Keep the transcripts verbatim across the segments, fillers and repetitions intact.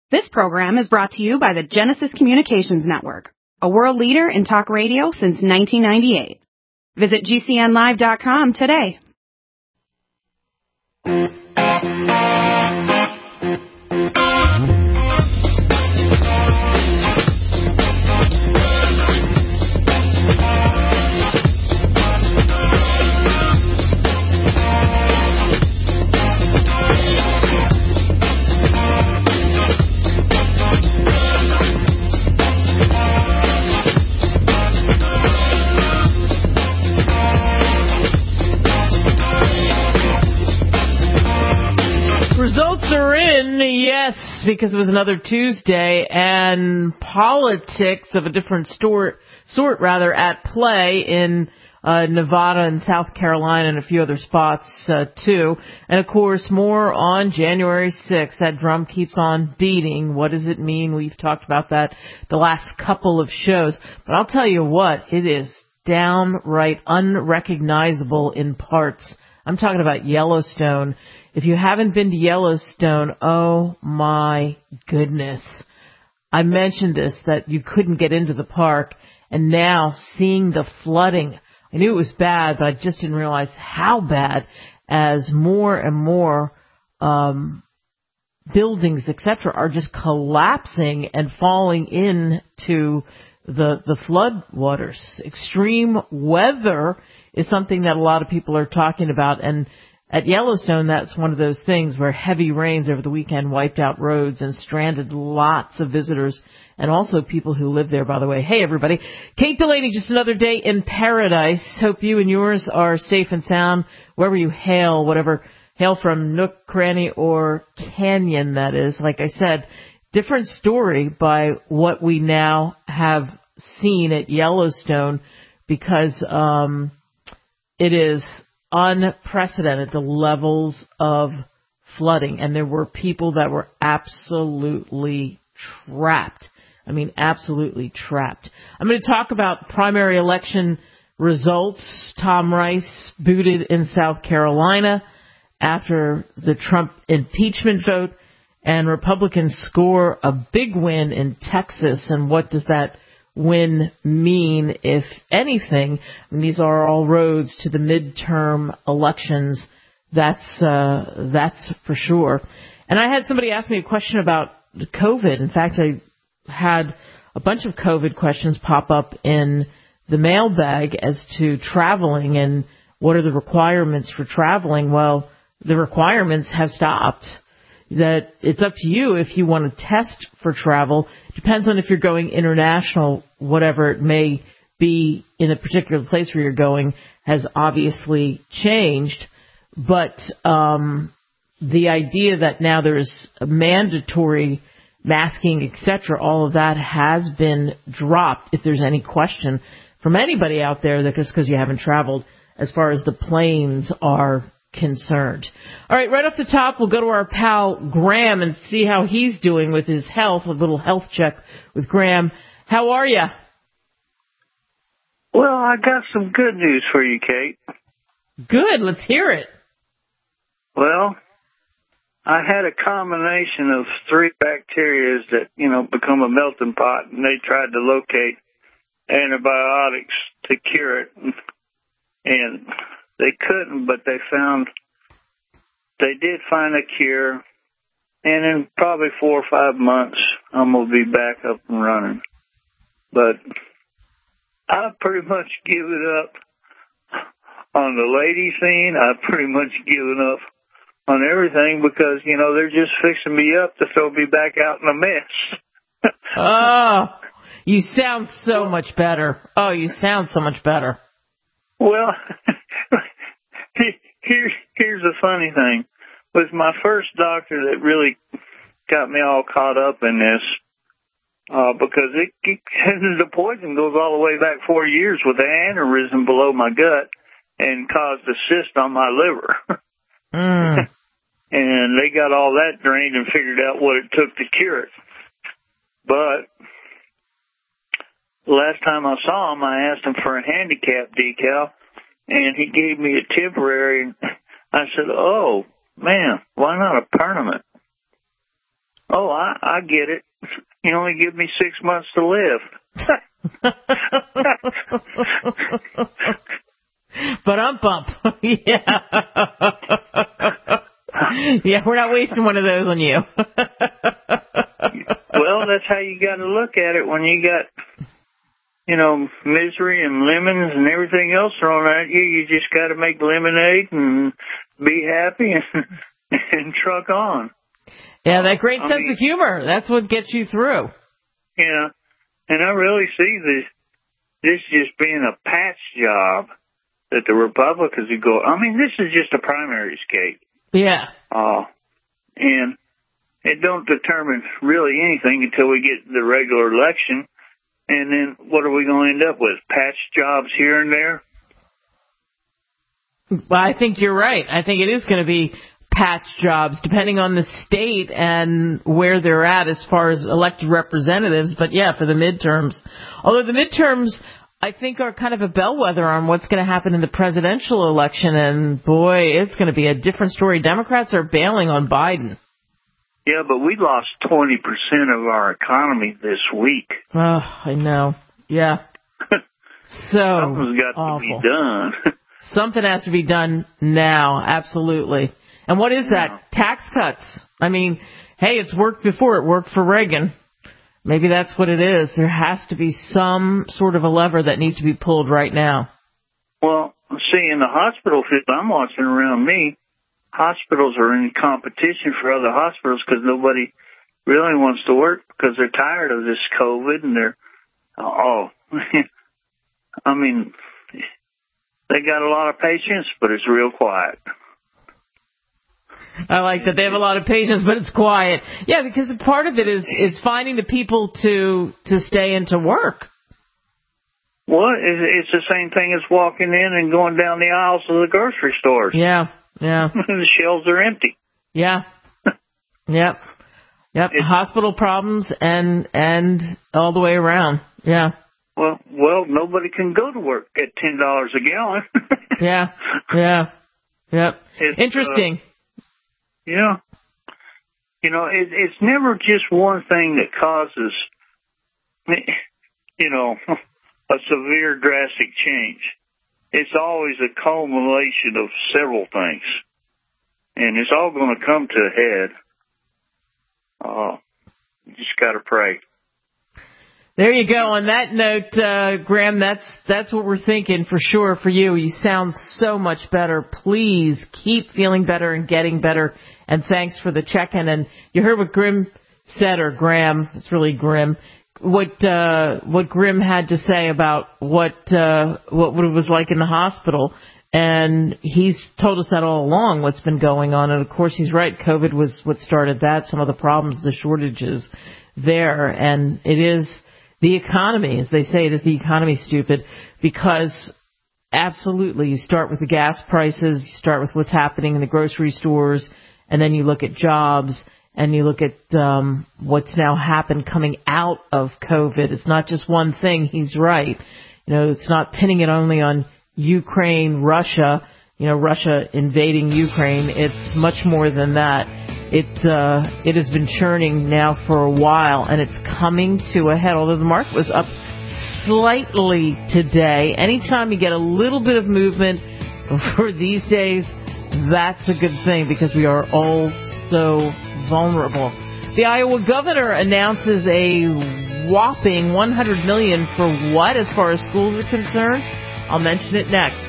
This program is brought to you by the Genesis Communications Network, a world leader in talk radio since nineteen ninety-eight. Visit G C N live dot com today. Results are in, yes, because it was another Tuesday, and politics of a different sort, sort rather, at play in uh, Nevada and South Carolina and a few other spots, uh, too. And, of course, more on January sixth. That drum keeps on beating. What does it mean? We've talked about that the last couple of shows. But I'll tell you what, it is downright unrecognizable in parts. I'm talking about Yellowstone. If you haven't been to Yellowstone, oh my goodness. I mentioned this, that you couldn't get into the park, and now seeing the flooding, I knew it was bad, but I just didn't realize how bad, as more and more um, buildings, et cetera, are just collapsing and falling into the the flood waters. Extreme weather is something that a lot of people are talking about, and at Yellowstone, that's one of those things where heavy rains over the weekend wiped out roads and stranded lots of visitors and also people who live there, by the way. Hey, everybody. Kate Delaney, just another day in paradise. Hope you and yours are safe and sound wherever you hail, whatever hail from, nook, cranny, or canyon, that is. Like I said, different story by what we now have seen at Yellowstone, because um, it is unprecedented, the levels of flooding, and there were people that were absolutely trapped. I mean, absolutely trapped. I'm going to talk about primary election results. Tom Rice booted in South Carolina after the Trump impeachment vote, and Republicans score a big win in Texas. And what does that win mean, if anything? I mean, these are all roads to the midterm elections. That's uh, that's for sure. And I had somebody ask me a question about COVID. In fact, I had a bunch of COVID questions pop up in the mailbag as to traveling and what are the requirements for traveling. Well, the requirements have stopped. That it's up to you if you want to test for travel. Depends on if you're going international, whatever it may be in a particular place where you're going has obviously changed. But um, the idea that now there's a mandatory masking, et cetera, all of that has been dropped, if there's any question from anybody out there, that just because you haven't traveled as far as the planes are concerned. All right, right off the top, we'll go to our pal Graham and see how he's doing with his health, a little health check with Graham. How are you? Well, I got some good news for you, Kate. Good, let's hear it. Well, I had a combination of three bacteria that, you know, become a melting pot, and they tried to locate antibiotics to cure it, and they couldn't, but they found, they did find a cure, and in probably four or five months, I'm going to be back up and running. But I've pretty much given up on the lady scene. I've pretty much given up on everything because, you know, they're just fixing me up to throw me back out in a mess. Oh, you sound so much better. Oh, you sound so much better. Well, Here's, here's the funny thing. It was my first doctor that really got me all caught up in this, uh, because it, it, the poison goes all the way back four years with an aneurysm below my gut and caused a cyst on my liver. Mm. And they got all that drained and figured out what it took to cure it. But the last time I saw him, I asked him for a handicap decal, and he gave me a temporary. I said, oh, man, why not a permanent? Oh, I, I get it. You only give me six months to live. But um bump. Yeah. Yeah, we're not wasting one of those on you. Well, that's how you got to look at it when you got, you know, misery and lemons and everything else thrown at you. You just got to make lemonade and be happy and, and truck on. Yeah, that great I sense mean, of humor. That's what gets you through. Yeah, and I really see this this just being a patch job that the Republicans would go. I mean, this is just a primary escape. Yeah. Uh, and it don't determine really anything until we get the regular election. And then what are we going to end up with? Patch jobs here and there? Well, I think you're right. I think it is going to be patch jobs, depending on the state and where they're at as far as elected representatives. But, yeah, for the midterms. Although the midterms, I think, are kind of a bellwether on what's going to happen in the presidential election. And, boy, it's going to be a different story. Democrats are bailing on Biden. Yeah, but we lost twenty percent of our economy this week. Oh, I know. Yeah. So Something's got awful. to be done. Something has to be done now, absolutely. And what is that? Yeah. Tax cuts. I mean, hey, it's worked before. It worked for Reagan. Maybe that's what it is. There has to be some sort of a lever that needs to be pulled right now. Well, see, in the hospital field I'm watching around me, hospitals are in competition for other hospitals because nobody really wants to work because they're tired of this COVID and they're, oh, I mean, they got a lot of patients, but it's real quiet. I like that they have a lot of patience, but it's quiet. Yeah, because part of it is, is finding the people to to stay and to work. Well, it's the same thing as walking in and going down the aisles of the grocery stores. Yeah, yeah. The shelves are empty. Yeah. Yep. Yep. It's, hospital problems and and all the way around. Yeah. Well, well, nobody can go to work at ten dollars a gallon. Yeah. Yeah. Yep. It's, Interesting. Uh, Yeah. You know, it, it's never just one thing that causes, you know, a severe drastic change. It's always a culmination of several things. And it's all going to come to a head. Uh, you just got to pray. There you go. On that note, uh, Graham, that's that's what we're thinking for sure for you. You sound so much better. Please keep feeling better and getting better. And thanks for the check-in. And you heard what Grim said, or Graham. It's really Grim. What uh, what Grim had to say about what uh, what it was like in the hospital. And he's told us that all along, what's been going on. And, of course, he's right. COVID was what started that, some of the problems, the shortages there. And it is the economy, as they say, it is the economy, stupid, because absolutely you start with the gas prices, you start with what's happening in the grocery stores, and then you look at jobs, and you look at um, what's now happened coming out of COVID. It's not just one thing. He's right. You know, it's not pinning it only on Ukraine, Russia, you know, Russia invading Ukraine. It's much more than that. It uh, it has been churning now for a while, and it's coming to a head, although the market was up slightly today. Anytime you get a little bit of movement for these days, that's a good thing because we are all so vulnerable. The Iowa governor announces a whopping one hundred million dollars for what as far as schools are concerned? I'll mention it next.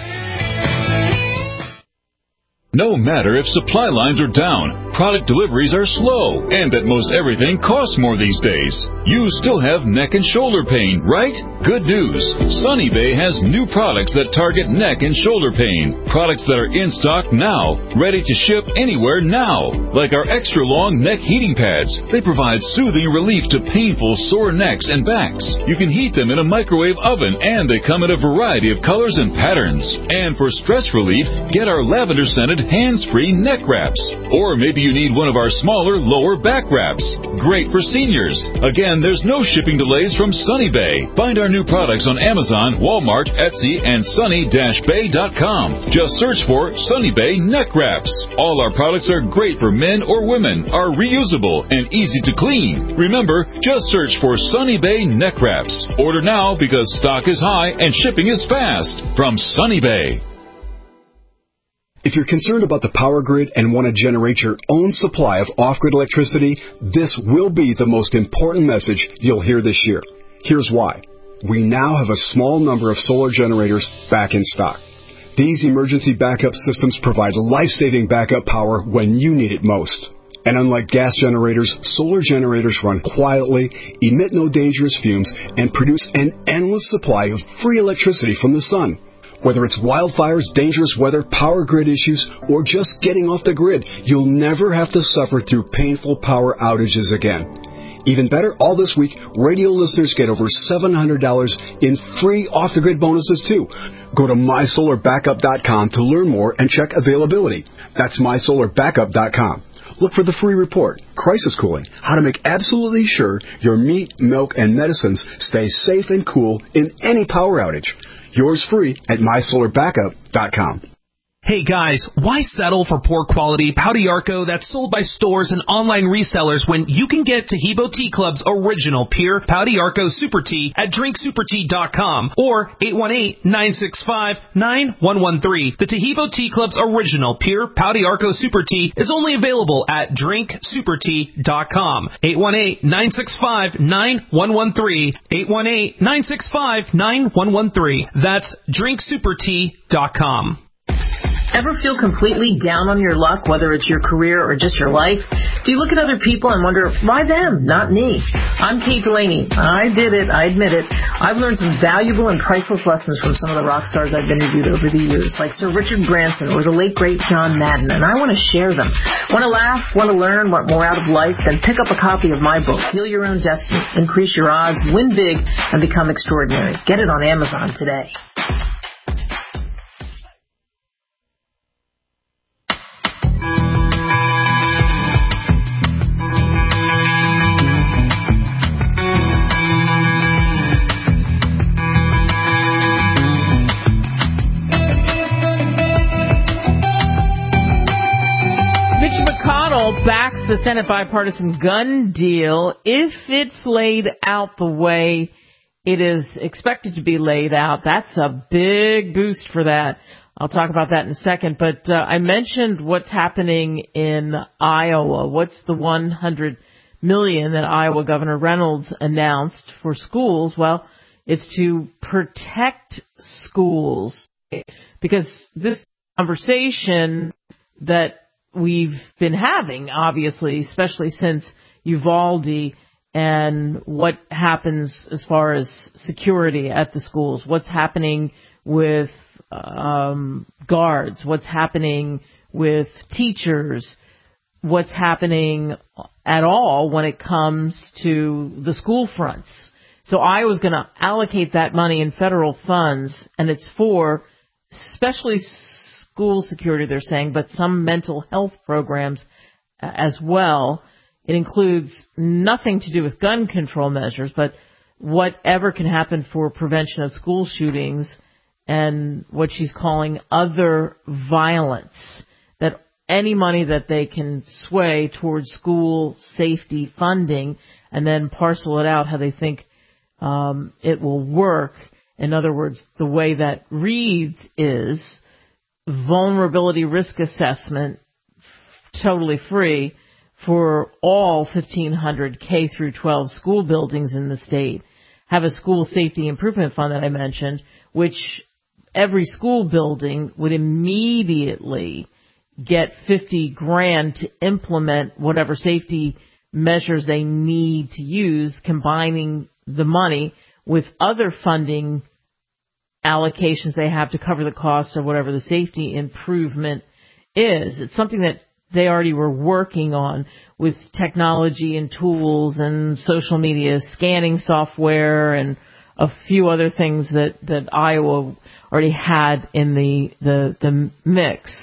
No matter if supply lines are down, product deliveries are slow, and that most everything costs more these days, you still have neck and shoulder pain, right? Good news. Sunny Bay has new products that target neck and shoulder pain. Products that are in stock now, ready to ship anywhere now. Like our extra long neck heating pads. They provide soothing relief to painful sore necks and backs. You can heat them in a microwave oven, and they come in a variety of colors and patterns. And for stress relief, get our lavender scented patented hands-free neck wraps. Or maybe you need one of our smaller lower back wraps. Great for seniors. Again, there's no shipping delays from Sunny Bay. Find our new products on Amazon, Walmart, Etsy, and sunny dash bay dot com. Just search for Sunny Bay neck wraps. All our products are great for men or women, are reusable, and easy to clean. Remember, just search for Sunny Bay neck wraps. Order now because stock is high and shipping is fast. From Sunny Bay. If you're concerned about the power grid and want to generate your own supply of off-grid electricity, this will be the most important message you'll hear this year. Here's why. We now have a small number of solar generators back in stock. These emergency backup systems provide life-saving backup power when you need it most. And unlike gas generators, solar generators run quietly, emit no dangerous fumes, and produce an endless supply of free electricity from the sun. Whether it's wildfires, dangerous weather, power grid issues, or just getting off the grid, you'll never have to suffer through painful power outages again. Even better, all this week, radio listeners get over seven hundred dollars in free off-the-grid bonuses, too. Go to my solar backup dot com to learn more and check availability. That's my solar backup dot com. Look for the free report, Crisis Cooling, how to make absolutely sure your meat, milk, and medicines stay safe and cool in any power outage. Yours free at my solar backup dot com. Hey guys, why settle for poor quality Pau d'Arco that's sold by stores and online resellers when you can get Taheebo Tea Club's original pure Pau d'Arco Super Tea at drink super tea dot com or eight one eight, nine six five, nine one one three. The Taheebo Tea Club's original pure Pau d'Arco Super Tea is only available at drink super tea dot com. eight one eight, nine six five, nine one one three. eight one eight, nine six five, nine one one three. That's drink super tea dot com. Ever feel completely down on your luck, whether it's your career or just your life? Do you look at other people and wonder, why them, not me? I'm Kate Delaney. I did it. I admit it. I've learned some valuable and priceless lessons from some of the rock stars I've interviewed over the years, like Sir Richard Branson or the late, great John Madden, and I want to share them. Want to laugh? Want to learn? Want more out of life? Then pick up a copy of my book, Heal Your Own Destiny, Increase Your Odds, Win Big, and Become Extraordinary. Get it on Amazon today. Backs the Senate bipartisan gun deal if it's laid out the way it is expected to be laid out. That's a big boost for that. I'll talk about that in a second. But uh, I mentioned what's happening in Iowa. What's the one hundred million dollars that Iowa Governor Reynolds announced for schools? Well, it's to protect schools, because this conversation that we've been having, obviously, especially since Uvalde, and what happens as far as security at the schools, what's happening with um, guards, what's happening with teachers, what's happening at all when it comes to the school fronts. So Iowa's going to allocate that money in federal funds, and it's for especially school security, they're saying, but some mental health programs as well. It includes nothing to do with gun control measures, but whatever can happen for prevention of school shootings and what she's calling other violence, that any money that they can sway towards school safety funding and then parcel it out how they think um, it will work. In other words, the way that reads is vulnerability risk assessment, totally free for all fifteen hundred K through twelve school buildings in the state. Have a school safety improvement fund that I mentioned, which every school building would immediately get fifty grand to implement whatever safety measures they need to use, combining the money with other funding allocations they have to cover the cost of whatever the safety improvement is. It's something that they already were working on with technology and tools and social media scanning software and a few other things that, that Iowa already had in the, the, the mix.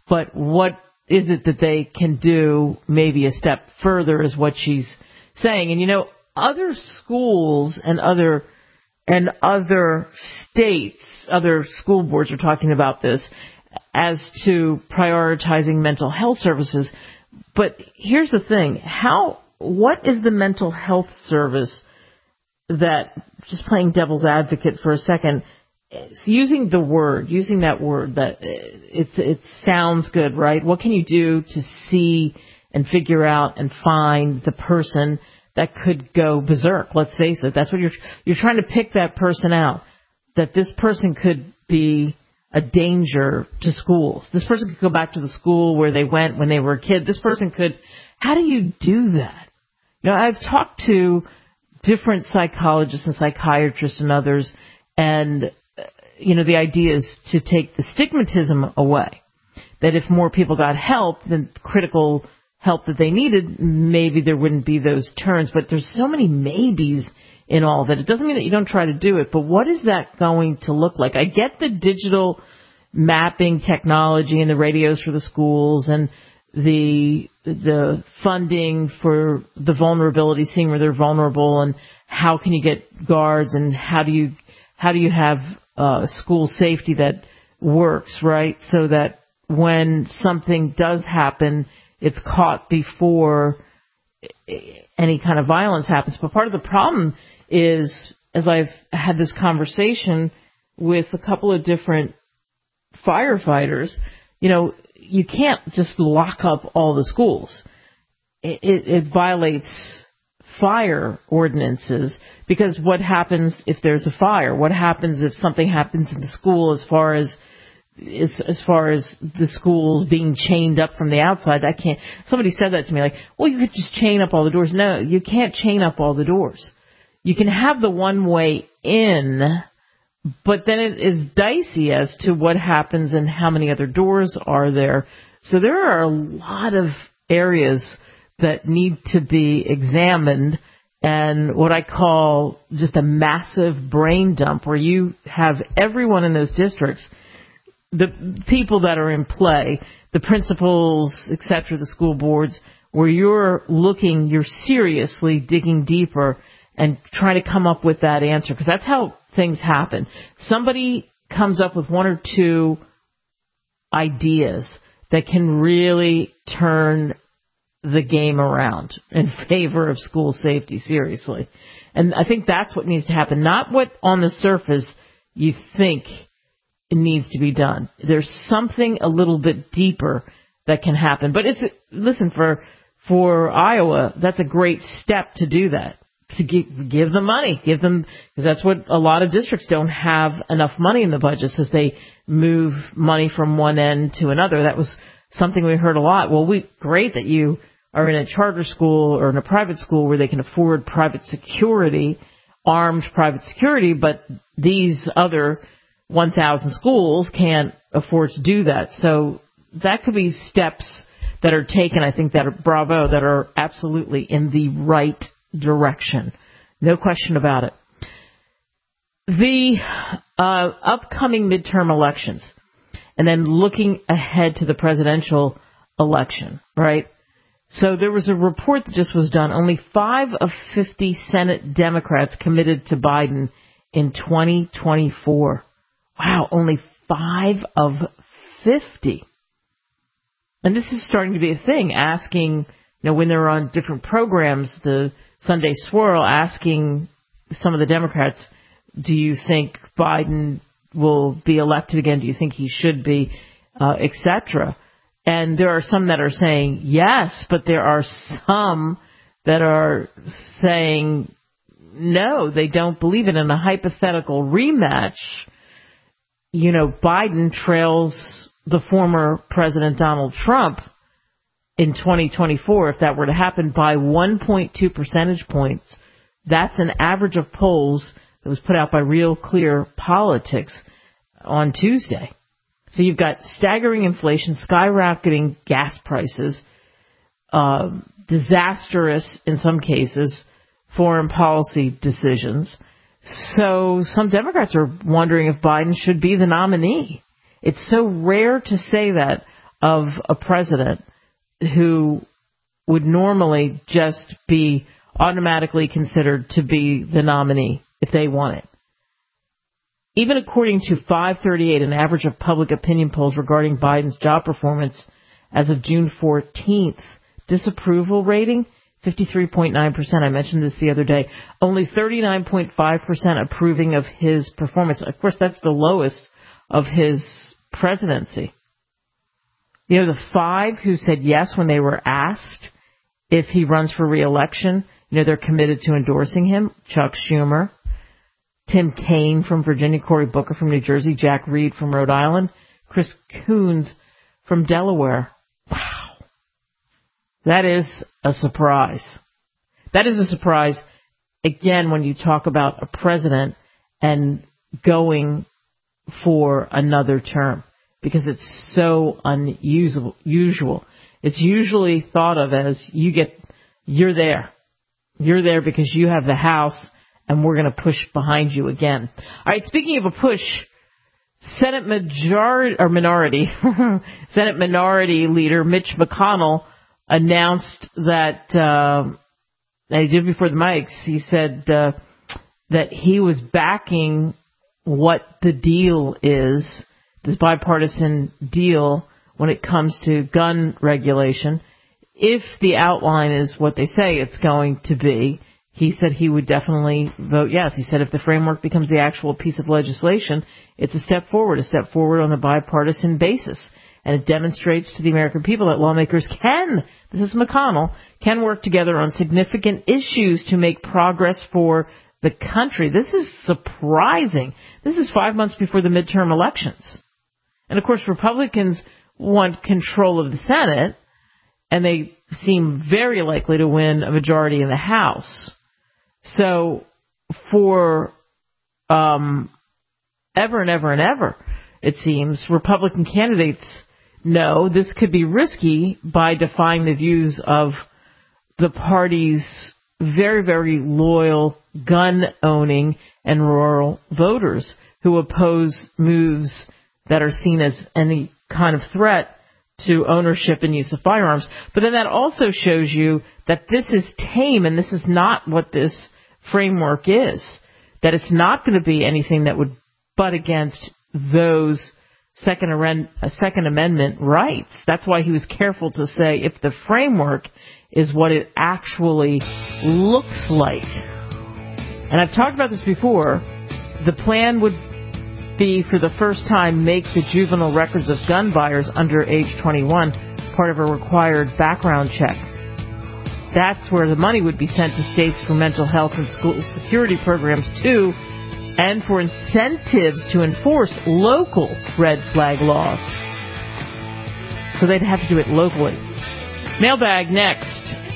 but what is it that they can do maybe a step further is what she's saying. And, you know, other schools and other and other states, other school boards are talking about this as to prioritizing mental health services. But here's the thing. How, what is the mental health service that, just playing devil's advocate for a second, using the word, using that word that it's, it sounds good, right? What can you do to see and figure out and find the person that could go berserk? Let's face it. That's what you're, you're trying to pick that person out, that this person could be a danger to schools. This person could go back to the school where they went when they were a kid. This person could, how do you do that? You know, I've talked to different psychologists and psychiatrists and others, and, you know, the idea is to take the stigmatism away. That if more people got help, then critical help that they needed, maybe there wouldn't be those turns. But there's so many maybes in all that. It doesn't mean that you don't try to do it, but what is that going to look like? I get the digital mapping technology and the radios for the schools and the the funding for the vulnerability, seeing where they're vulnerable, and how can you get guards, and how do you how do you have uh, school safety that works, right? So that when something does happen, it's caught before any kind of violence happens. But part of the problem is, as I've had this conversation with a couple of different firefighters, you know, you can't just lock up all the schools. It, it, it violates fire ordinances, because what happens if there's a fire? What happens if something happens in the school as far as as, as far as the schools being chained up from the outside? That can't. Somebody said that to me, like, well, you could just chain up all the doors. No, you can't chain up all the doors. You can have the one way in, but then it is dicey as to what happens and how many other doors are there. So there are a lot of areas that need to be examined, and what I call just a massive brain dump, where you have everyone in those districts, the people that are in play, the principals, et cetera, the school boards, where you're looking, you're seriously digging deeper and trying to come up with that answer, because that's how things happen. Somebody comes up with one or two ideas that can really turn the game around in favor of school safety, seriously. And I think that's what needs to happen, not what on the surface you think needs to be done. There's something a little bit deeper that can happen. But it's, listen, for for Iowa, that's a great step to do that. To give, give them money, give them, because that's what a lot of districts don't have enough money in the budgets as they move money from one end to another. That was something we heard a lot. Well, we, great that you are in a charter school or in a private school where they can afford private security, armed private security, but these other one thousand schools can't afford to do that. So that could be steps that are taken, I think, that are, bravo, that are absolutely in the right direction. No question about it. The uh, upcoming midterm elections, and then looking ahead to the presidential election, right? So there was a report that just was done. Only five of fifty Senate Democrats committed to Biden in twenty twenty-four. Wow, only five of fifty. And this is starting to be a thing, asking, you know, when they're on different programs, the Sunday Swirl, asking some of the Democrats, do you think Biden will be elected again? Do you think he should be, uh, et cetera? And there are some that are saying yes, but there are some that are saying no, they don't believe it. In a hypothetical rematch, you know, Biden trails the former President Donald Trump in twenty twenty-four, if that were to happen, by one point two percentage points. That's an average of polls that was put out by Real Clear Politics on Tuesday. So you've got staggering inflation, skyrocketing gas prices, uh, disastrous, in some cases, foreign policy decisions. So some Democrats are wondering if Biden should be the nominee. It's so rare to say that of a president who would normally just be automatically considered to be the nominee if they won it. Even according to five thirty-eight, an average of public opinion polls regarding Biden's job performance as of June fourteenth, disapproval rating, fifty-three point nine percent. I mentioned this the other day. Only thirty-nine point five percent approving of his performance. Of course, that's the lowest of his presidency. You know, the five who said yes when they were asked if he runs for re-election, you know, they're committed to endorsing him. Chuck Schumer, Tim Kaine from Virginia, Cory Booker from New Jersey, Jack Reed from Rhode Island, Chris Coons from Delaware. Wow. That is a surprise. That is a surprise, again, when you talk about a president and going for another term, because it's so unusual. Usual. It's usually thought of as you get, you're there. You're there because you have the House, and we're going to push behind you again. All right, speaking of a push, Senate majority or minority, Senate Minority Leader Mitch McConnell announced that, uh, that he did before the mics. He said uh, that he was backing what the deal is, this bipartisan deal when it comes to gun regulation. If the outline is what they say it's going to be, he said he would definitely vote yes. He said if the framework becomes the actual piece of legislation, it's a step forward, a step forward on a bipartisan basis. And it demonstrates to the American people that lawmakers can, this is McConnell, can work together on significant issues to make progress for the country. This is surprising. This is five months before the midterm elections. And, of course, Republicans want control of the Senate, and they seem very likely to win a majority in the House. So for um, ever and ever and ever, it seems, Republican candidates know this could be risky by defying the views of the party's very, very loyal gun-owning and rural voters who oppose moves that are seen as any kind of threat to ownership and use of firearms. But then that also shows you that this is tame and this is not what this framework is, that it's not going to be anything that would butt against those Second, uh, Second Amendment rights. That's why he was careful to say if the framework is what it actually looks like. And I've talked about this before. The plan would be for the first time make the juvenile records of gun buyers under age twenty-one part of a required background check. That's where the money would be sent to states for mental health and school security programs too, and for incentives to enforce local red flag laws. So they'd have to do it locally. Mailbag next.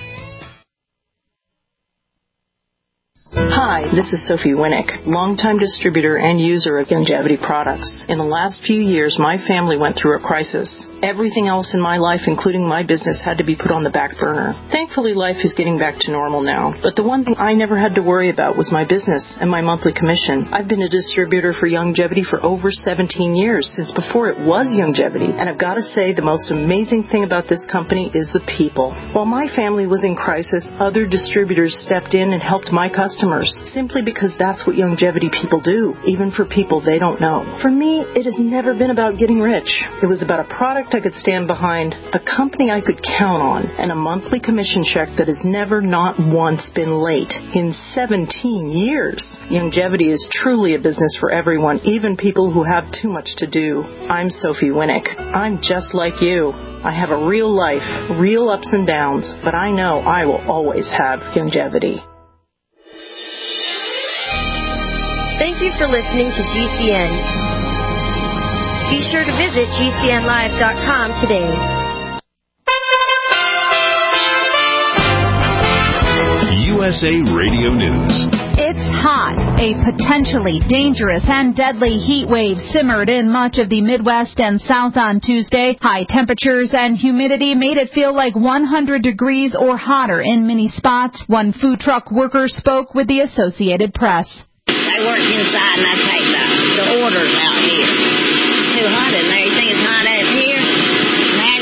Hi, this is Sophie Winnick, longtime distributor and user of Youngevity products. In the last few years, my family went through a crisis. Everything else in my life, including my business, had to be put on the back burner. Thankfully, life is getting back to normal now. But the one thing I never had to worry about was my business and my monthly commission. I've been a distributor for Youngevity for over seventeen years, since before it was Youngevity. And I've got to say, the most amazing thing about this company is the people. While my family was in crisis, other distributors stepped in and helped my customers, simply because that's what Youngevity people do, even for people they don't know. For me, it has never been about getting rich. It was about a product I could stand behind, a company I could count on, and a monthly commission check that has never not once been late in seventeen years. Youngevity is truly a business for everyone, even people who have too much to do. I'm Sophie Winnick. I'm just like you. I have a real life, real ups and downs, but I know I will always have Youngevity. Thank you for listening to G C N. Be sure to visit G C N live dot com today. U S A Radio News. It's hot. A potentially dangerous and deadly heat wave simmered in much of the Midwest and South on Tuesday. High temperatures and humidity made it feel like one hundred degrees or hotter in many spots. One food truck worker spoke with the Associated Press. I work inside and I take the, the orders out here. It's too hot in there. You think it's hot out here? Man,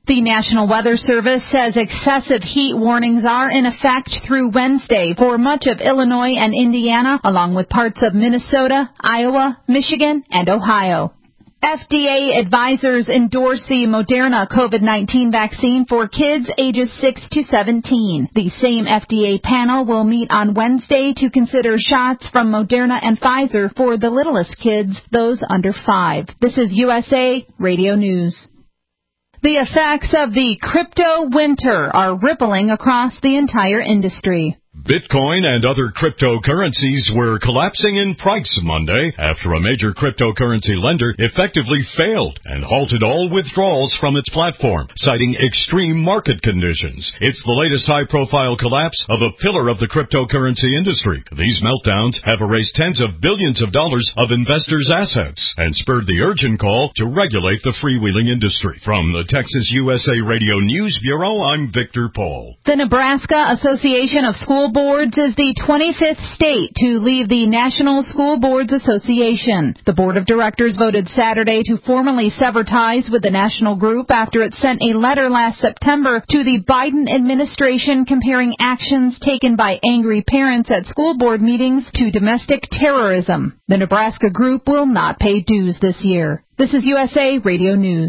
The National Weather Service says excessive heat warnings are in effect through Wednesday for much of Illinois and Indiana, along with parts of Minnesota, Iowa, Michigan, and Ohio. F D A advisors endorse the Moderna COVID nineteen vaccine for kids ages six to seventeen. The same F D A panel will meet on Wednesday to consider shots from Moderna and Pfizer for the littlest kids, those under five. This is U S A Radio News. The effects of the crypto winter are rippling across the entire industry. Bitcoin and other cryptocurrencies were collapsing in price Monday after a major cryptocurrency lender effectively failed and halted all withdrawals from its platform, citing extreme market conditions. It's the latest high-profile collapse of a pillar of the cryptocurrency industry. These meltdowns have erased tens of billions of dollars of investors' assets and spurred the urgent call to regulate the freewheeling industry. From the Texas U S A Radio News Bureau, I'm Victor Paul. The Nebraska Association of School Boards is the twenty-fifth state to leave the National School Boards Association. The board of directors voted Saturday to formally sever ties with the national group after it sent a letter last September to the Biden administration comparing actions taken by angry parents at school board meetings to domestic terrorism. The Nebraska group will not pay dues this year. This is U S A Radio News.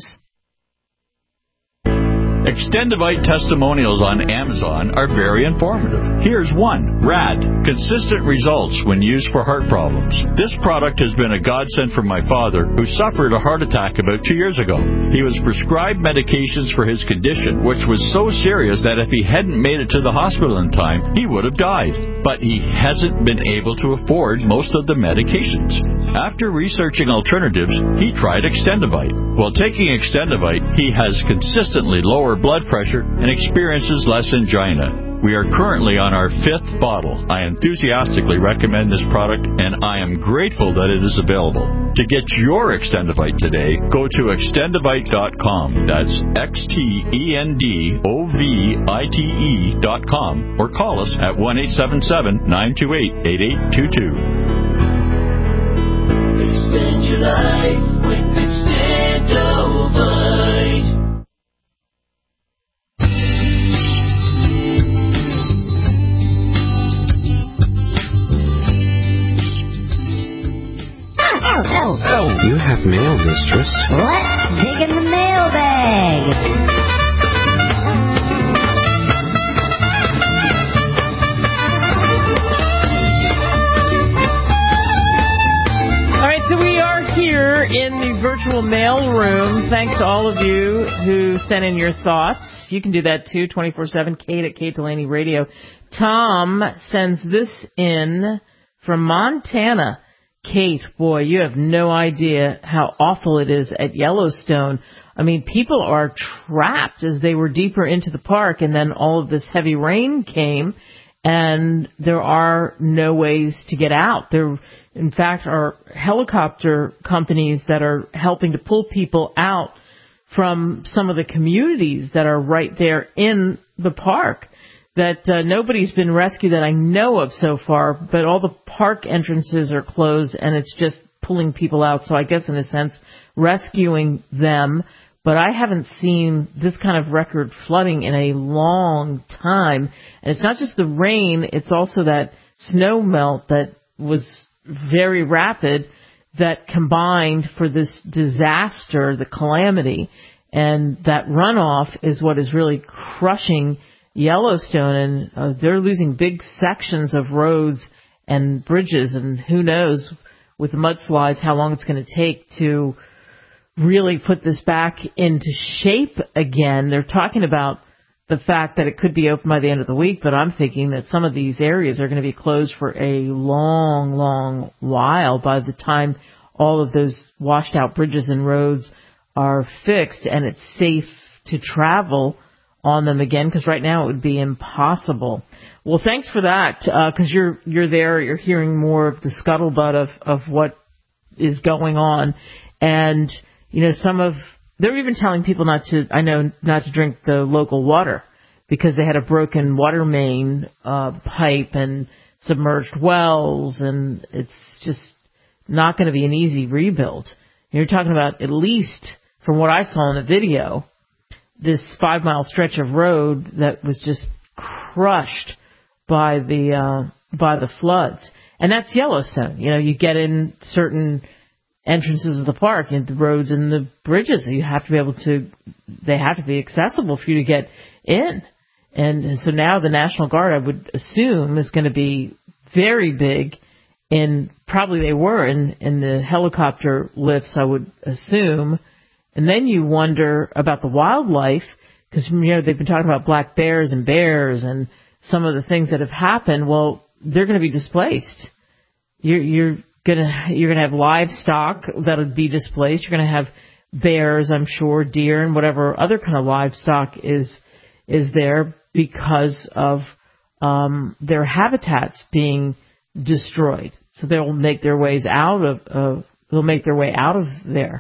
Extendivite testimonials on Amazon are very informative. Here's one. Rad. Consistent results when used for heart problems. This product has been a godsend for my father, who suffered a heart attack about two years ago. He was prescribed medications for his condition, which was so serious that if he hadn't made it to the hospital in time, he would have died. But he hasn't been able to afford most of the medications. After researching alternatives, he tried Extendivite. While taking Extendivite, he has consistently lower blood pressure and experiences less angina. We are currently on our fifth bottle. I enthusiastically recommend this product, and I am grateful that it is available. To get your Extendivite today, go to extendivite dot com. That's X T E N D O V I T E dot com, or call us at one eight seven seven, nine two eight, eight eight two two. Extend your life with Extendivite. Oh, oh, oh. You have mail, mistress. Let's dig in the mailbag. All right, so we are here in the virtual mail room. Thanks to all of you who sent in your thoughts. You can do that too, twenty-four seven, Kate at Kate Delaney Radio. Tom sends this in from Montana. Kate, boy, you have no idea how awful it is at Yellowstone. I mean, people are trapped as they were deeper into the park, and then all of this heavy rain came, and there are no ways to get out. There, in fact, are helicopter companies that are helping to pull people out from some of the communities that are right there in the park. That uh, nobody's been rescued that I know of so far, but all the park entrances are closed, and it's just pulling people out. So I guess, in a sense, rescuing them. But I haven't seen this kind of record flooding in a long time. And it's not just the rain, it's also that snow melt that was very rapid that combined for this disaster, the calamity. And that runoff is what is really crushing Yellowstone, and uh, they're losing big sections of roads and bridges, and who knows with the mudslides how long it's going to take to really put this back into shape again. They're talking about the fact that it could be open by the end of the week, but I'm thinking that some of these areas are going to be closed for a long, long while by the time all of those washed out bridges and roads are fixed and it's safe to travel on them again, because right now it would be impossible. Well, thanks for that, because uh, you're you're there, you're hearing more of the scuttlebutt of, of what is going on. And, you know, some of, they're even telling people not to, I know, not to drink the local water, because they had a broken water main uh, pipe and submerged wells, and it's just not going to be an easy rebuild. You're talking about, at least, from what I saw in the video, this five mile stretch of road that was just crushed by the uh, by the floods. And that's Yellowstone. You know, you get in certain entrances of the park, and the roads and the bridges, you have to be able to, they have to be accessible for you to get in. And, and so now the National Guard, I would assume, is going to be very big in, probably they were in, in the helicopter lifts, I would assume. And then you wonder about the wildlife, because, you know, they've been talking about black bears and bears and some of the things that have happened. Well, they're going to be displaced. You're, you're gonna, you're gonna have livestock that'll be displaced. You're gonna have bears, I'm sure, deer, and whatever other kind of livestock is is there because of um, their habitats being destroyed. So they'll make their ways out of, of they'll make their way out of there.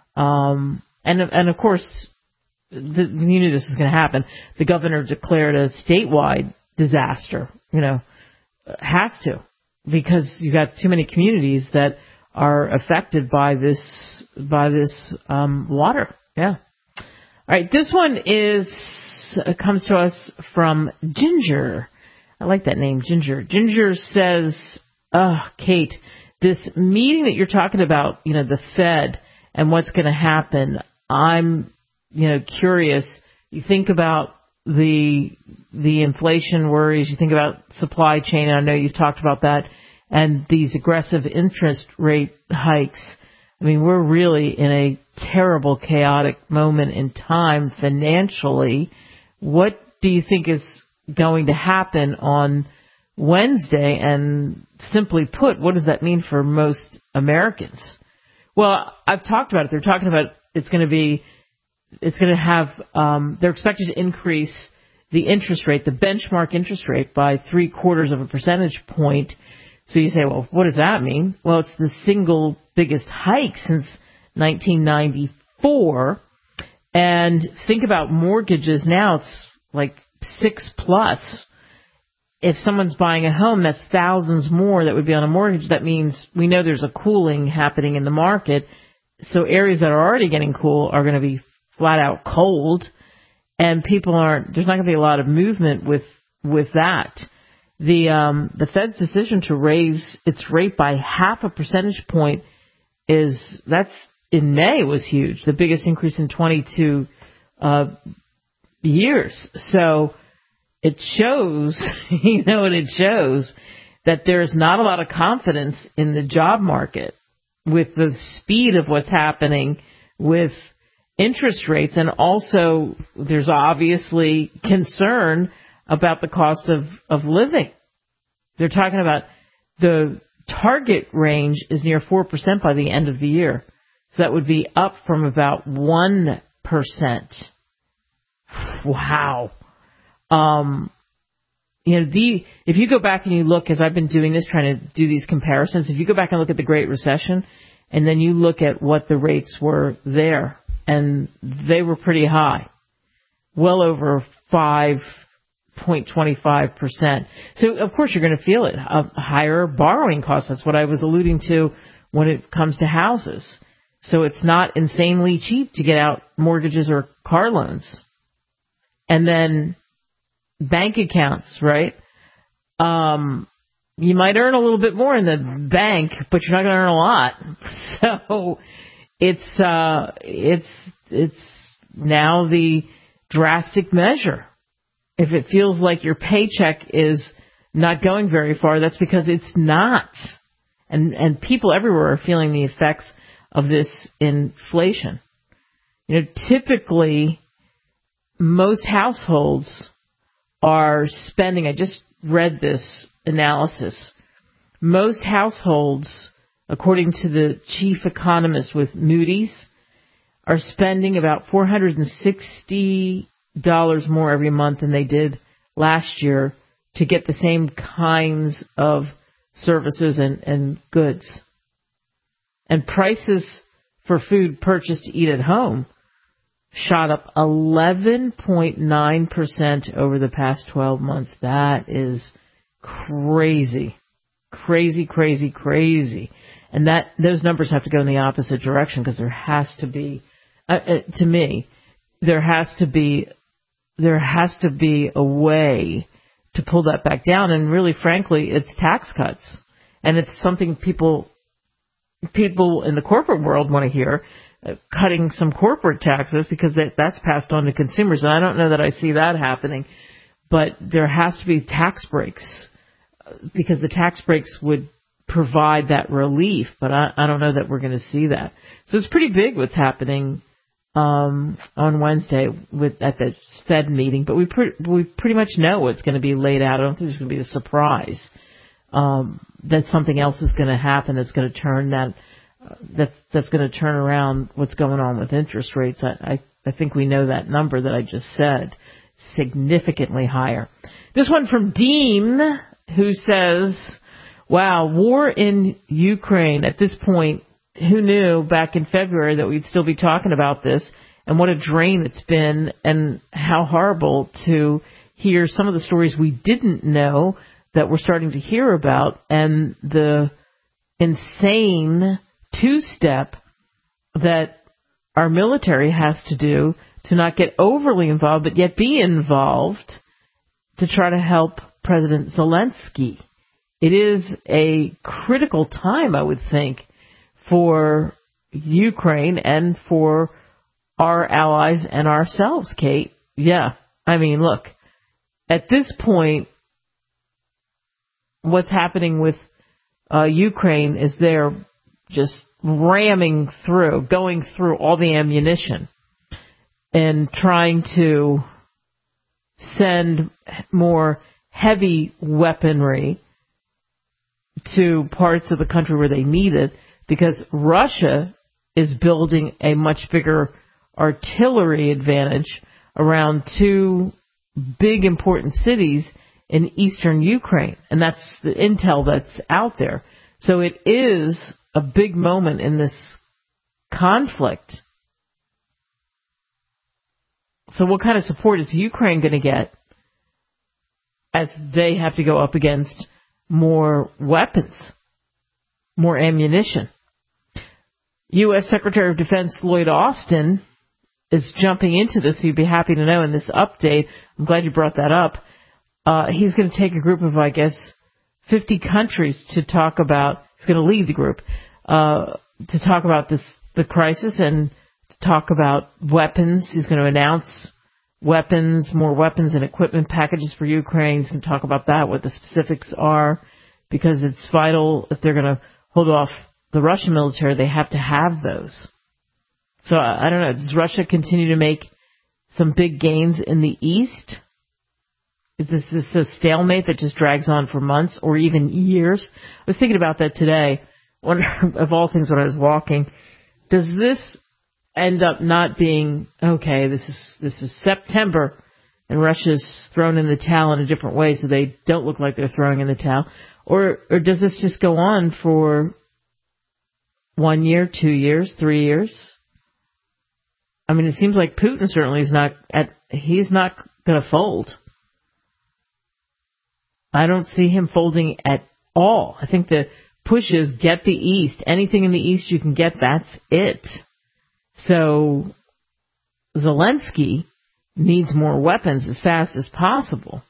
Um, and and of course, the, you knew this was going to happen. The governor declared a statewide disaster. You know, has to, because you got too many communities that are affected by this by this um, water. Yeah. All right. This one is uh, comes to us from Ginger. I like that name, Ginger. Ginger says, "Oh, Kate, this meeting that you're talking about, you know, the Fed and what's going to happen. I'm, you know, curious. You think about the the inflation worries. You think about supply chain. And I know you've talked about that, and these aggressive interest rate hikes. I mean, we're really in a terrible, chaotic moment in time financially. What do you think is going to happen on Wednesday? And simply put, what does that mean for most Americans?" Well, I've talked about it. They're talking about it's going to be, it's going to have, um, they're expected to increase the interest rate, the benchmark interest rate, by three quarters of a percentage point. So you say, well, what does that mean? Well, it's the single biggest hike since nineteen ninety-four. And think about mortgages now. It's like six plus. If someone's buying a home, that's thousands more that would be on a mortgage. That means we know there's a cooling happening in the market. So areas that are already getting cool are going to be flat out cold. And people aren't, there's not going to be a lot of movement with, with that. The, um, the Fed's decision to raise its rate by half a percentage point is, that's, in May was huge. The biggest increase in twenty-two, uh, years. So, it shows, you know what it shows, that there's not a lot of confidence in the job market with the speed of what's happening with interest rates. And also, there's obviously concern about the cost of, of living. They're talking about the target range is near four percent by the end of the year. So that would be up from about one percent. Wow. Um, you know, the, if you go back and you look, as I've been doing this, trying to do these comparisons, if you go back and look at the Great Recession, and then you look at what the rates were there, and they were pretty high, well over five point two five percent. So, of course, you're going to feel it. A higher borrowing cost. That's what I was alluding to when it comes to houses. So it's not insanely cheap to get out mortgages or car loans. And then bank accounts, right? Um, you might earn a little bit more in the bank, but you're not going to earn a lot. So it's uh, it's it's now the drastic measure. If it feels like your paycheck is not going very far, that's because it's not. And and people everywhere are feeling the effects of this inflation. You know, typically most households are spending, I just read this analysis, most households, according to the chief economist with Moody's, are spending about four hundred sixty dollars more every month than they did last year to get the same kinds of services and, and goods. And prices for food purchased to eat at home shot up eleven point nine percent over the past twelve months. That is crazy. Crazy, crazy, crazy. And that those numbers have to go in the opposite direction, because there has to be, uh, uh, to me, there has to be there has to be a way to pull that back down. And really, frankly, it's tax cuts. And it's something people people in the corporate world want to hear, uh, cutting some corporate taxes, because that, that's passed on to consumers. And I don't know that I see that happening. But there has to be tax breaks, because the tax breaks would provide that relief. But I, I don't know that we're going to see that. So it's pretty big what's happening um, on Wednesday with at the Fed meeting. But we, pre- we pretty much know what's going to be laid out. I don't think there's going to be a surprise um, that something else is going to happen that's going to turn that uh, that's that's going to turn around what's going on with interest rates. I, I I think we know that number that I just said, significantly higher. This one from Dean, who says, wow, war in Ukraine. At this point, who knew back in February that we'd still be talking about this, and what a drain it's been, and how horrible to hear some of the stories we didn't know that we're starting to hear about, and the insane two-step that our military has to do to not get overly involved, but yet be involved to try to help President Zelensky. It is a critical time, I would think, for Ukraine and for our allies and ourselves, Kate. Yeah, I mean, look, at this point, what's happening with uh, Ukraine is they're just ramming through, going through all the ammunition and trying to send more heavy weaponry to parts of the country where they need it, because Russia is building a much bigger artillery advantage around two big important cities in eastern Ukraine. And that's the intel that's out there. So it is a big moment in this conflict. So what kind of support is Ukraine going to get as they have to go up against more weapons, more ammunition? U S Secretary of Defense Lloyd Austin is jumping into this. You'd be happy to know in this update. I'm glad you brought that up. Uh, he's going to take a group of, I guess, fifty countries to talk about. He's going to lead the group uh, to talk about this, the crisis, and to talk about weapons. He's going to announce weapons, more weapons and equipment packages for Ukraine. He's going to talk about that, what the specifics are, because it's vital if they're going to hold off the Russian military. They have to have those. So I don't know. Does Russia continue to make some big gains in the east? Is this, this a stalemate that just drags on for months or even years? I was thinking about that today, when, of all things, when I was walking. Does this end up not being, okay, this is this is September, and Russia's thrown in the towel in a different way so they don't look like they're throwing in the towel? Or, or does this just go on for one year, two years, three years? I mean, it seems like Putin certainly is not, at, he's not going to fold. I don't see him folding at all. I think the push is get the East. Anything in the East you can get, that's it. So Zelensky needs more weapons as fast as possible,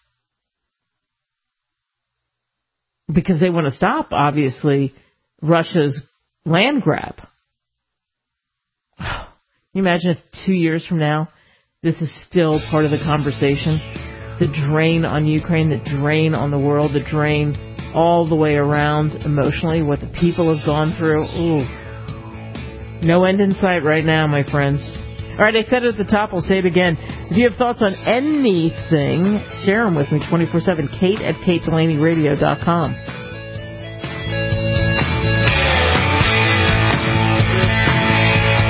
because they want to stop, obviously, Russia's land grab. Can you imagine if two years from now this is still part of the conversation? The drain on Ukraine, the drain on the world, the drain all the way around emotionally, what the people have gone through. Ooh. No end in sight right now, my friends. All right, I said it at the top. I'll say it again. If you have thoughts on anything, share them with me twenty-four seven. Kate at Kate Delaney Radio dot com.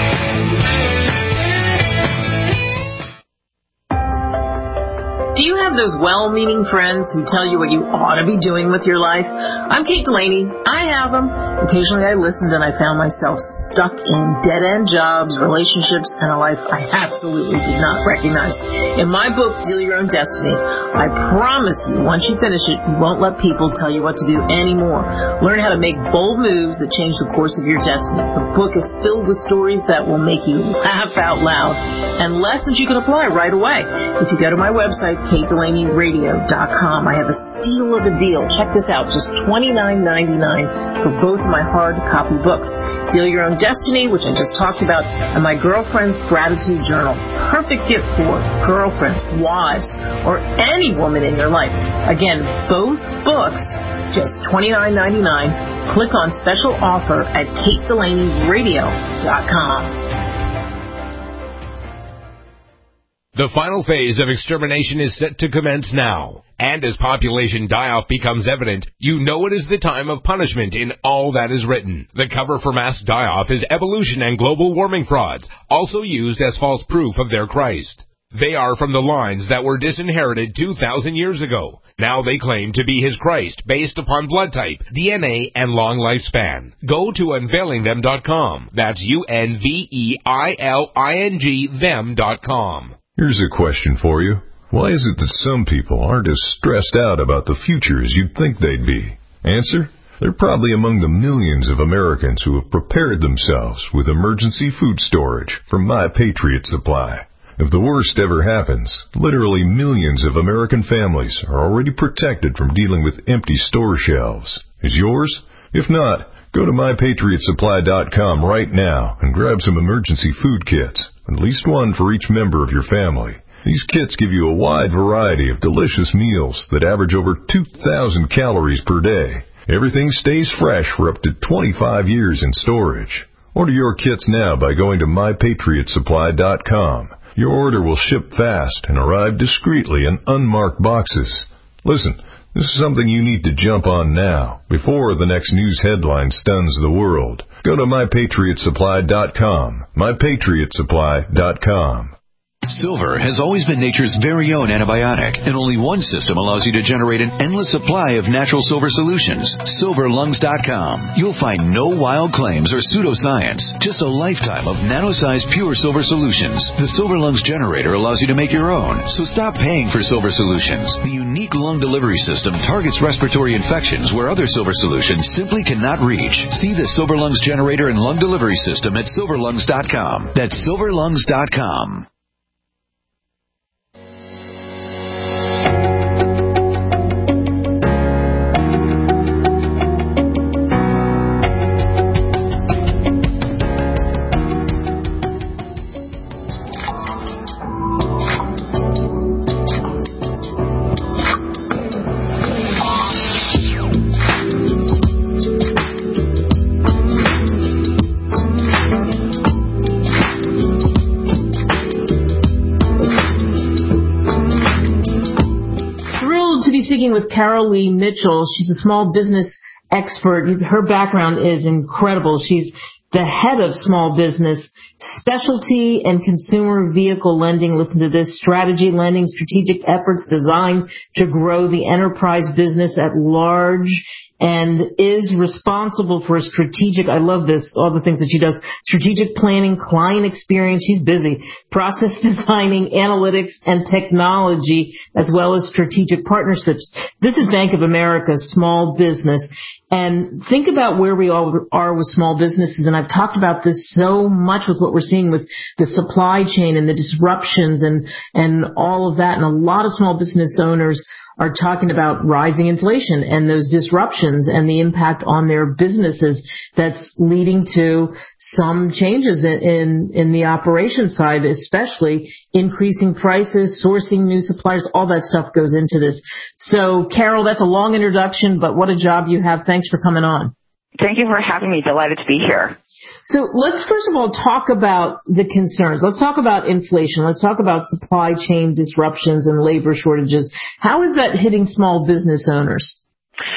Do you have have those well-meaning friends who tell you what you ought to be doing with your life? I'm Kate Delaney. I have them. Occasionally I listened and I found myself stuck in dead-end jobs, relationships, and a life I absolutely did not recognize. In my book, Deal Your Own Destiny, I promise you, once you finish it, you won't let people tell you what to do anymore. Learn how to make bold moves that change the course of your destiny. The book is filled with stories that will make you laugh out loud and lessons you can apply right away. If you go to my website, kate delaney radio dot com, I have a steal of a deal. Check this out, just twenty-nine ninety-nine for both of my hard copy books. Deal Your Own Destiny, which I just talked about, and my Girlfriend's Gratitude Journal. Perfect gift for girlfriends, wives, or any woman in your life. Again, both books, just twenty-nine ninety-nine. Click on special offer at kate delaney radio dot com. The final phase of extermination is set to commence now. And as population die-off becomes evident, you know it is the time of punishment in all that is written. The cover for mass die-off is evolution and global warming frauds, also used as false proof of their Christ. They are from the lines that were disinherited two thousand years ago. Now they claim to be his Christ based upon blood type, D N A, and long lifespan. Go to unveiling them dot com. That's U N V E I L I N G them dot com. Here's a question for you. Why is it that some people aren't as stressed out about the future as you'd think they'd be? Answer? They're probably among the millions of Americans who have prepared themselves with emergency food storage from My Patriot Supply. If the worst ever happens, literally millions of American families are already protected from dealing with empty store shelves. Is yours? If not, go to my patriot supply dot com right now and grab some emergency food kits, at least one for each member of your family. These kits give you a wide variety of delicious meals that average over two thousand calories per day. Everything stays fresh for up to twenty-five years in storage. Order your kits now by going to my patriot supply dot com. Your order will ship fast and arrive discreetly in unmarked boxes. Listen, this is something you need to jump on now, before the next news headline stuns the world. Go to my patriot supply dot com. my patriot supply dot com. Silver has always been nature's very own antibiotic, and only one system allows you to generate an endless supply of natural silver solutions. silver lungs dot com. You'll find no wild claims or pseudoscience, just a lifetime of nano-sized pure silver solutions. The Silver Lungs generator allows you to make your own, so stop paying for silver solutions. The unique lung delivery system targets respiratory infections where other silver solutions simply cannot reach. See the Silver Lungs generator and lung delivery system at silver lungs dot com. That's silver lungs dot com. Speaking with Carol Lee Mitchell. She's a small business expert. Her background is incredible. She's the head of small business specialty and consumer vehicle lending. Listen to this: strategy lending, strategic efforts designed to grow the enterprise business at large, and is responsible for a strategic, I love this, all the things that she does, strategic planning, client experience, she's busy, process designing, analytics, and technology, as well as strategic partnerships. This is Bank of America Small Business. And think about where we all are with small businesses, and I've talked about this so much with what we're seeing with the supply chain and the disruptions and, and all of that, and a lot of small business owners are talking about rising inflation and those disruptions and the impact on their businesses that's leading to some changes in, in, in the operation side, especially increasing prices, sourcing new suppliers, all that stuff goes into this. So, Carol, that's a long introduction, but what a job you have. Thanks for coming on. Thank you for having me. Delighted to be here. So let's first of all talk about the concerns. Let's talk about inflation. Let's talk about supply chain disruptions and labor shortages. How is that hitting small business owners?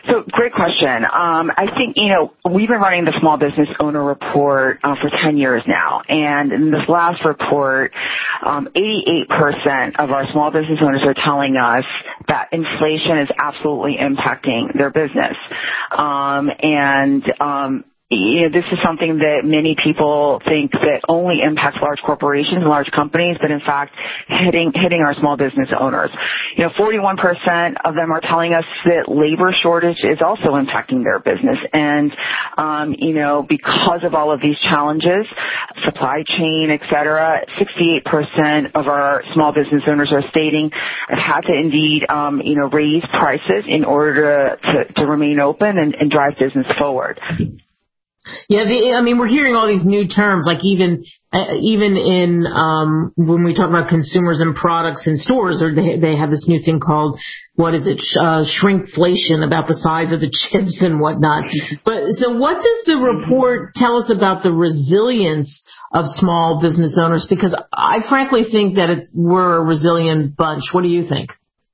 So great question. Um, I think, you know, we've been running the Small Business Owner Report uh, for ten years now. And in this last report, um, eighty-eight percent of our small business owners are telling us that inflation is absolutely impacting their business. Um, and, um, You know, this is something that many people think that only impacts large corporations and large companies, but in fact, hitting hitting our small business owners. You know, forty-one percent of them are telling us that labor shortage is also impacting their business. And, um, you know, because of all of these challenges, supply chain, et cetera, sixty-eight percent of our small business owners are stating have had to indeed, um, you know, raise prices in order to, to, to remain open and, and drive business forward. Yeah, the, I mean, we're hearing all these new terms, like even uh, even in um, when we talk about consumers and products in stores, or they they have this new thing called, what is it, uh, shrinkflation, about the size of the chips and whatnot. But so, what does the report tell us about the resilience of small business owners? Because I frankly think that it's, we're a resilient bunch. What do you think?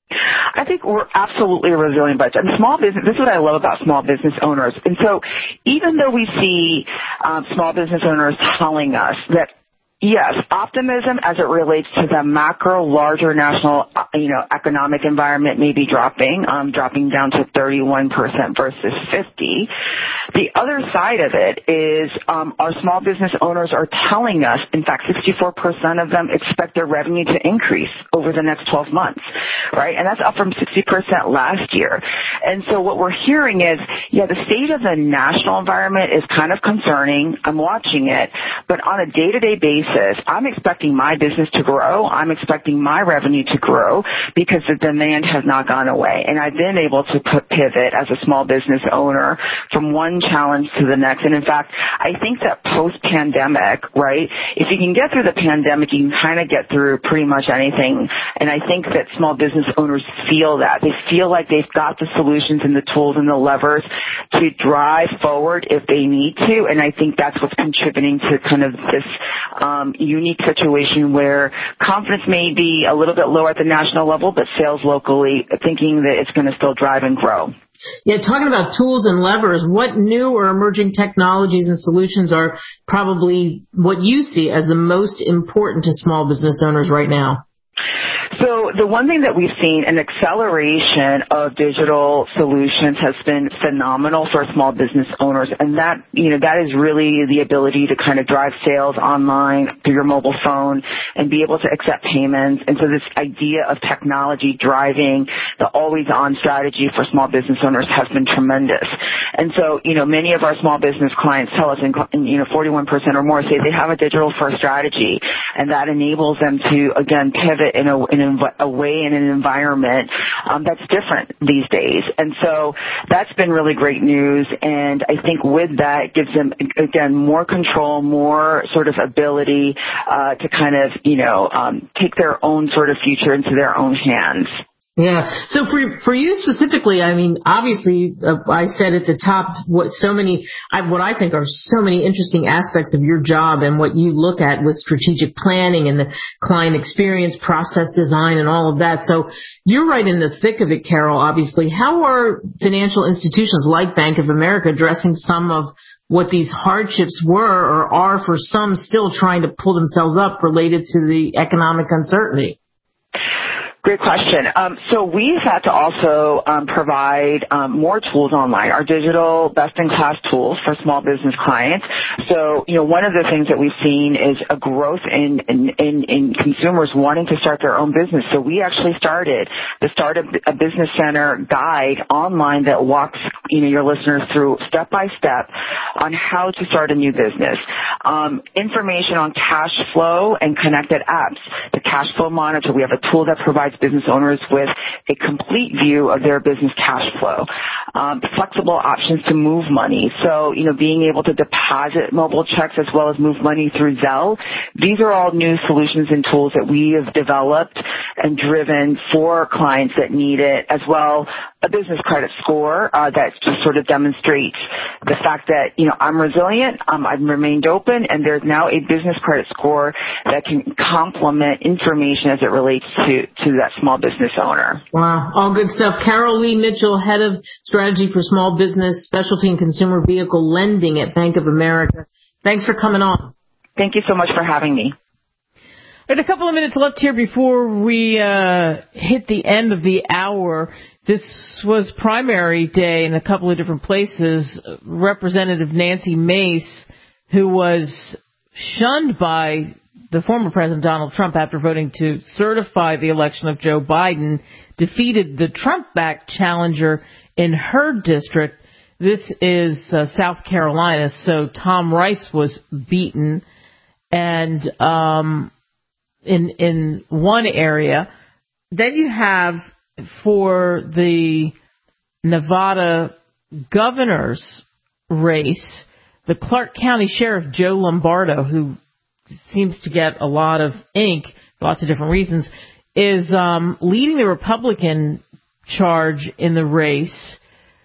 I think we're absolutely a resilient bunch. And small business, this is what I love about small business owners. And so even though we see um, small business owners telling us that, yes, optimism as it relates to the macro, larger national, you know, economic environment may be dropping, um, dropping down to thirty-one percent versus fifty. The other side of it is um, our small business owners are telling us, in fact, sixty-four percent of them expect their revenue to increase over the next twelve months, right? And that's up from sixty percent last year. And so what we're hearing is, yeah, the state of the national environment is kind of concerning. I'm watching it. But on a day-to-day basis, I'm expecting my business to grow. I'm expecting my revenue to grow because the demand has not gone away. And I've been able to put, pivot as a small business owner from one challenge to the next. And in fact, I think that post-pandemic, right, if you can get through the pandemic, you can kind of get through pretty much anything. And I think that small business owners feel that. They feel like they've got the solutions and the tools and the levers to drive forward if they need to. And I think that's what's contributing to kind of this um, Um, unique situation where confidence may be a little bit lower at the national level, but sales locally, thinking that it's going to still drive and grow. Yeah, talking about tools and levers, what new or emerging technologies and solutions are probably what you see as the most important to small business owners right now? So the one thing that we've seen, an acceleration of digital solutions has been phenomenal for small business owners. And that, you know, that is really the ability to kind of drive sales online through your mobile phone and be able to accept payments. And so this idea of technology driving the always on strategy for small business owners has been tremendous. And so, you know, many of our small business clients tell us, in, you know, forty-one percent or more say they have a digital first strategy, and that enables them to, again, pivot in a, in a way in an environment um, that's different these days. And so that's been really great news. And I think with that, it gives them, again, more control, more sort of ability uh, to kind of, you know, um, take their own sort of future into their own hands. Yeah. So for for you specifically, I mean, obviously, uh, I said at the top what so many, I, what I think are so many interesting aspects of your job and what you look at with strategic planning and the client experience, process design, and all of that. So you're right in the thick of it, Carol. Obviously, how are financial institutions like Bank of America addressing some of what these hardships were or are for some still trying to pull themselves up related to the economic uncertainty? Great question. Um, so we've had to also um, provide um, more tools online, our digital best-in-class tools for small business clients. So, you know, one of the things that we've seen is a growth in, in, in, in consumers wanting to start their own business. So we actually started the Start a, a Business Center guide online that walks, you know, your listeners through step-by-step on how to start a new business. Um, information on cash flow and connected apps. The Cash Flow Monitor, we have a tool that provides business owners with a complete view of their business cash flow, um, flexible options to move money. So, you know, being able to deposit mobile checks as well as move money through Zelle. These are all new solutions and tools that we have developed and driven for clients that need it, as well a business credit score uh, that just sort of demonstrates the fact that, you know, I'm resilient, um, I've remained open, and there's now a business credit score that can complement information as it relates to, to that small business owner. Wow, all good stuff. Carol Lee Mitchell, head of Strategy for Small Business, Specialty and Consumer Vehicle Lending at Bank of America. Thanks for coming on. Thank you so much for having me. We have a couple of minutes left here before we uh, hit the end of the hour. This was primary day in a couple of different places. Representative Nancy Mace, who was shunned by the former President Donald Trump after voting to certify the election of Joe Biden, defeated the Trump-backed challenger in her district. This is uh, South Carolina, so Tom Rice was beaten. And um, in in one area, then you have for the Nevada governor's race, the Clark County Sheriff Joe Lombardo, who seems to get a lot of ink, lots of different reasons, is um, leading the Republican charge in the race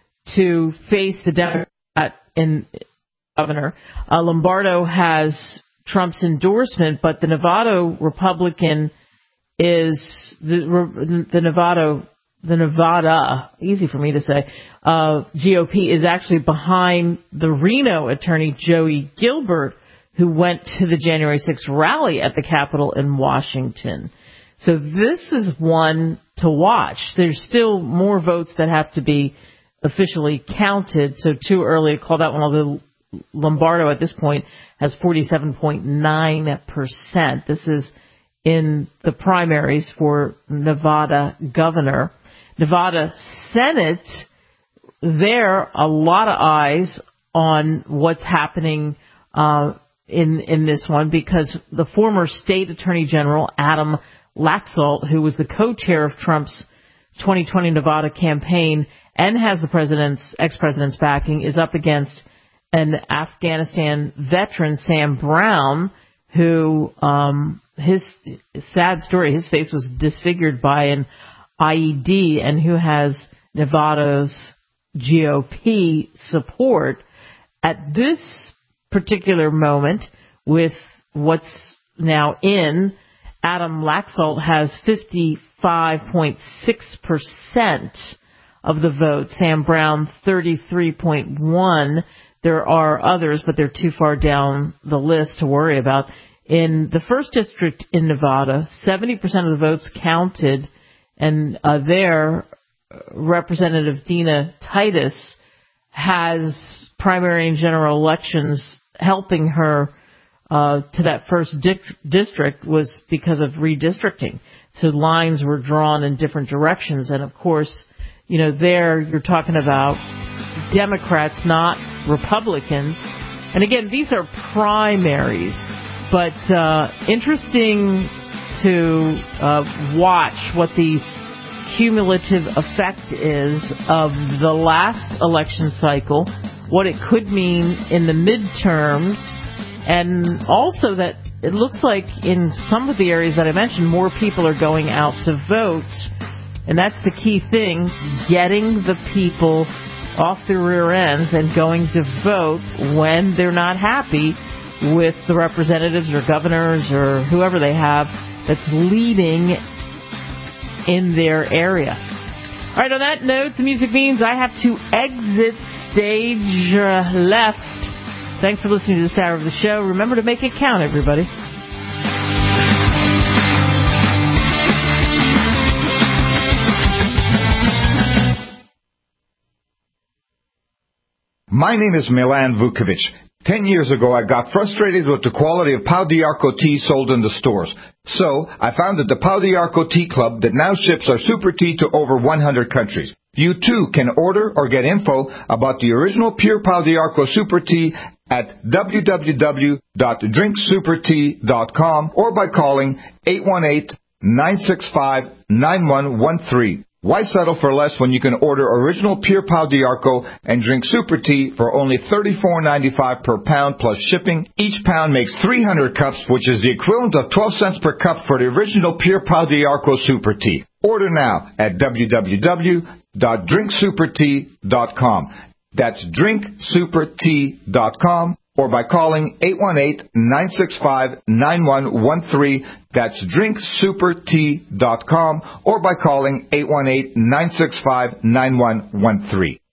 to face the Democrat in governor. Uh, Lombardo has Trump's endorsement, but the Nevada Republican is the the Nevada the Nevada easy for me to say uh, G O P is actually behind the Reno attorney Joey Gilbert, who went to the January sixth rally at the Capitol in Washington. So this is one to watch. There's still more votes that have to be officially counted, so too early to call that one, although Lombardo at this point has forty-seven point nine percent. This is in the primaries for Nevada governor. Nevada Senate, there a lot of eyes on what's happening uh, in in this one, because the former state attorney general, Adam Laxalt, who was the co-chair of Trump's twenty twenty Nevada campaign and has the president's ex-president's backing, is up against an Afghanistan veteran, Sam Brown, who um, his sad story, his face was disfigured by an I E D, and who has Nevada's G O P support. At this particular moment, with what's now in, Adam Laxalt has fifty-five point six percent of the vote. Sam Brown, thirty-three point one. There are others, but they're too far down the list to worry about. In the first district in Nevada, seventy percent of the votes counted, and uh, there, Representative Dina Titus has primary and general elections helping her uh, to that first di- district was because of redistricting. So lines were drawn in different directions. And, of course, you know, there you're talking about Democrats, not Republicans. And, again, these are primaries. But uh, interesting to uh, watch what the cumulative effect is of the last election cycle, what it could mean in the midterms, and also that it looks like in some of the areas that I mentioned, more people are going out to vote. And that's the key thing, getting the people off their rear ends and going to vote when they're not happy with the representatives or governors or whoever they have that's leading in their area. All right, on that note, the music means I have to exit stage uh, left. Thanks for listening to this hour of the show. Remember to make it count, everybody. My name is Milan Vukovic. Ten years ago, I got frustrated with the quality of Pau d'Arco tea sold in the stores. So, I founded the Pau d'Arco Tea Club that now ships our super tea to over one hundred countries. You too can order or get info about the original pure Pau d'Arco super tea at w w w dot drink super tea dot com or by calling eight one eight, nine six five, nine one one three. Why settle for less when you can order original pure Pau d'Arco and drink super tea for only thirty-four ninety-five per pound plus shipping? Each pound makes three hundred cups, which is the equivalent of twelve cents per cup for the original pure Pau d'Arco super tea. Order now at w w w dot drink super tea dot com. That's drink super tea dot com or by calling eight one eight, nine six five, nine one one three. That's drink super tea dot com or by calling eight one eight, nine six five, nine one one three.